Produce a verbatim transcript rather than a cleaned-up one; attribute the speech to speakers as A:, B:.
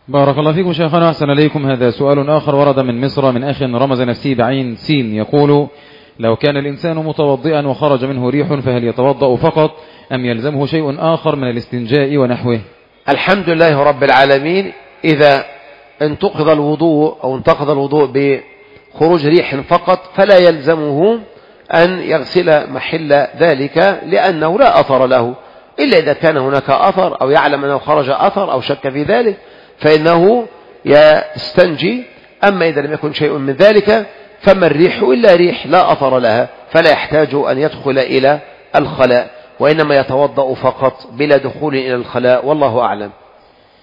A: بارك الله فيكم شيخنا، أحسن إليكم. هذا سؤال آخر ورد من مصر من أخ رمز نفسه بعين سين، يقول: لو كان الإنسان متوضئا وخرج منه ريح فهل يتوضأ فقط أم يلزمه شيء آخر من الاستنجاء ونحوه؟
B: الحمد لله رب العالمين. إذا انتقض الوضوء أو انتقض الوضوء بخروج ريح فقط فلا يلزمه أن يغسل محل ذلك، لأنه لا أثر له، إلا إذا كان هناك أثر أو يعلم أنه خرج أثر أو شك في ذلك فإنه يستنجي. أما إذا لم يكن شيء من ذلك فما الريح إلا ريح لا أثر لها، فلا يحتاج أن يدخل إلى الخلاء، وإنما يتوضأ فقط بلا دخول إلى الخلاء، والله أعلم.